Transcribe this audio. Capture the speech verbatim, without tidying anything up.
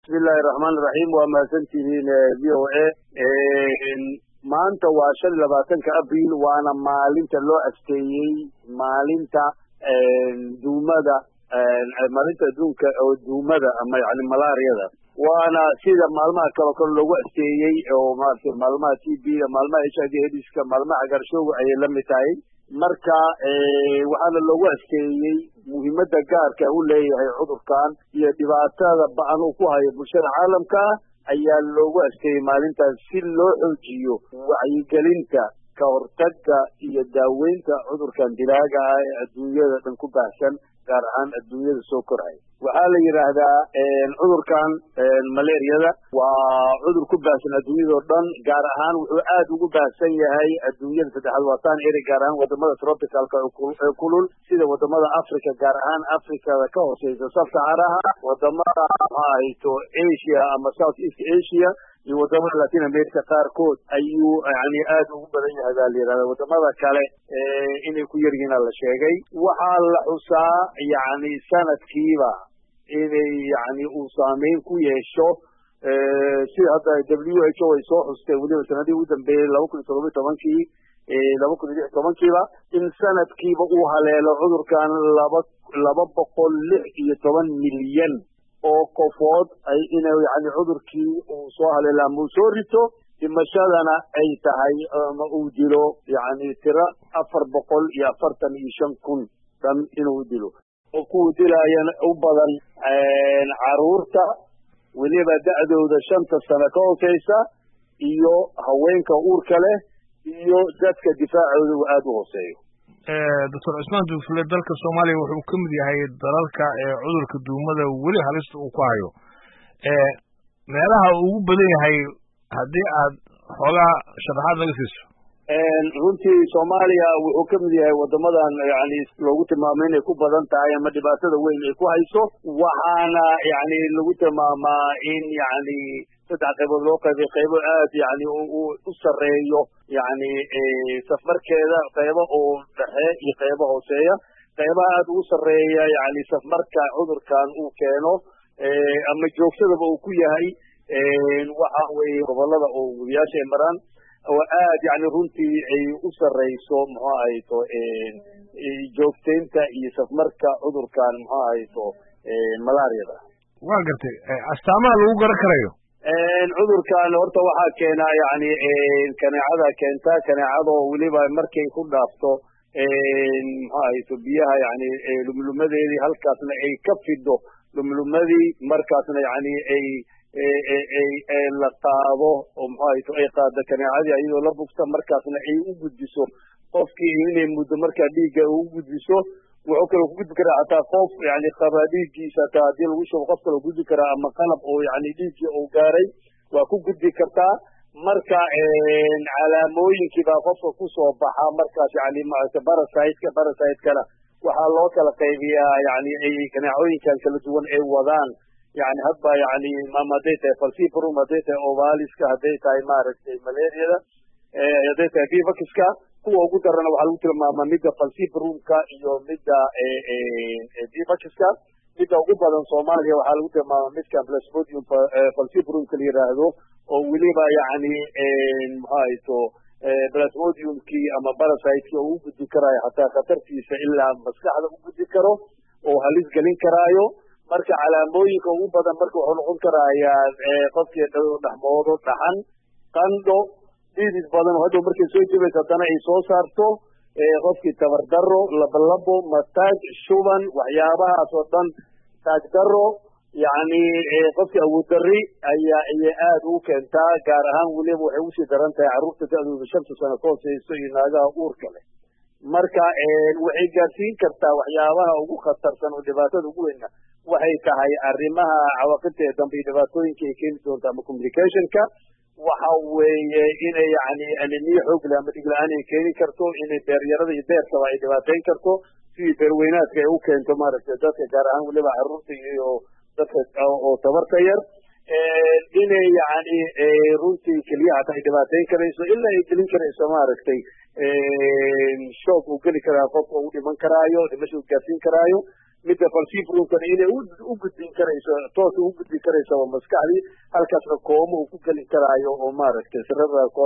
bismillaahi raxmaani raxiim waa mahadsantihiin v o a maanta waa shan iyo labaatanka abriil waana maalinta loo asteeyey maalinta duumada maalinta adduunka oo duumada ama yani malaariyada waana sida maalmaha kale kale loogu asteeyey oo maaragtay maalmaha t b da maalmaha h i v aids-ka maalmaha cagaarshowga ayay la mid tahay marka waxaana loogu asteeyey muhiimada gaarka u leeyahay cudurkan iyo dhibaatada ba-an uu ku hayo bulshada caalamka ayaa loogu asteeyey maalintaas si loo xoojiyo wacyigelinta ka hortagga iyo daaweynta cudurkan dilaaga ah ee adduunyada dhan ku baahsan gaar ahaan adduunyada soo koraya waxaa la yidhaahdaa cudurkan malaariyada waa cudur ku baahsan adduunyadao dhan gaar ahaan wuxuu aad ugu baahsan yahay adduunyada saddexaad waataan eri gaar ahaan wadamada tropicalka ee kulul sida wadamada africa gaar ahaan africada ka hooseysa sab-saxaraha wadamada mahayto asia ama south east asia iyo wadamada latin america qaarkood ayuu yani aad ugu badan yahay baa la yidhahda wadamada kale inay ku yaryihiin la sheegay waxaa la xusaa yani sanadkiiba inay yani uu saameyn ku yeesho sida hadda w h o ay soo xustay weliba sanadihii ugu dambeeyey laba kun iyo todoba iyo tobankii laba kun iyo lix iyo tobankiiba in sanadkiiba uu haleelo cudurkan laba laba boqol lix iyo toban milyan oo qofood ay ina yani cudurkii uu soo haleelo ama uu soo rito dhimashadana ay tahay ama uu dilo yani tiro afar boqol iyo afartan iyo shan kun dhan inuu dilo oo kuwa dilaayana u badan caruurta weliba da'dooda shanta sano ka hooseysa iyo haweenka uurka leh iyo dadka difaacooda uu aada u hooseeyo doctor cusmaan duufle dalka soomaaliya wuxuu ka mid yahay dalalka cudurka duumada weli halista uu ku hayo meelaha ugu badan yahay haddii aad xoogaa sharaxaad naga siiso runtii soomaaliya wuxuu ka mid yahay wadamadan yani loogu tilmaamay inay ku badan tahay ama dhibaatada weyn ay ku hayso waxaana yani lagu tilmaamaa in yani saddex qaybood loo qaybay qaybo aad yani u sareeyo yani safmarkeeda qaybo oo dhexe iyo qaybo hooseeya qaybaha aad ugu sareeya yani safmarka cudurkan uu keeno ama joogsadaba uu ku yahay waxa weeye gobolada oo webiyaasha ay maraan oo aad yani runtii ay u sareyso muxuu ahayto joogtaynta iyo safmarka cudurkan muxuu ahayto malaariyada waa gartay astaamaha lagu garan karayo cudurkan horta waxaa keena yani kaneecada keenta kaneecada oo weliba markay ku dhaafto muxuu ahayto biyaha yani lumlumadeedii halkaasna ay ka fido lumlumadii markaasna yani ay la qaado oo muxuahayto ay qaado kaneecadii ayadoo la bugta markaasna ay u gudbiso qofkii inay muddo markaa dhiigga u gudbiso wuxuu kaloo ku gudbi karaa hataa qof yani qaba dhiiggiisa hataa haddii lagu shubo qof kaloo gudbi karaa ama qalab oo yani dhiiggii uu gaaray waa ku gudbi kartaa marka calaamooyinkii baa qofka kusoo baxa markaas yani maaragtay barasiteka barasitekana waxaa loo kala qaybiyaa yani ay kaneecooyinkan kala duwan ay wadaan yani hadba yani ama hadday tahay falciparum hadday tahay ovaliska hadday tahay maaragtay malaariyada hadday tahay vivaxiska kuwa ugu darana waxaa lagu tilmaamaa midda falciparumka iyo midda vivaxiska midda ugu badan soomaaliya waxaa lagu tilmaamaa midkan plasmodium falciparumka la yiraahdo oo weliba yani maxaahayto plasmodiumkii ama parasiteki oo u gudbi karaayo hataa khatartiisa ilaa maskaxda u gudbi karo oo halis gelin karaayo marka calaamooyinka ugu badan marka wuxuu noqon karayaa qofkii dhexmoodo dhaxan qandho dhiidid badan oo hadhow markay soo jebayso haddana ay soo saarto qofkii tabardaro labolabo mataag shuban waxyaabahaas oo dhan taagdaro yani qofkii awooddarri ayaa ayay aada ugu keentaa gaar ahaan weliba waxay usii daran tahay carruurta da-dooda shanta sano ka hooseyso iyo naagaha uurka leh marka waxay gaarsiin kartaa waxyaabaha ugu khatarsan oo dhibaatada ugu weyna waxay tahay arrimaha cawaaqibta dambe iyo dhibaatooyinka ay keeni doonto ama communicationka waxa weeye inay yani anemiya xoog leh ama dhig-la-aan ay keeni karto inay beeryarada iyo beerkaba ay dhibaateyn karto sidii beerweynaadka ay u keento maaragtay dadka gaar ahaan weliba carruurta iyo dadka oo tabarta yar inay yani runtii keliyaha hata ay dhibaateyn karayso ilaa ay gelin karayso maaragtay shoog uu geli karaa qofka uu dhiman karaayo dhimasha uu gaarsiin karaayo midda falsiifrunkana inay u gudbin karayso toos ugu gudbin karayso maskaxdii halkaasna kooma uu ku geli karaayo oo maaragtay sirada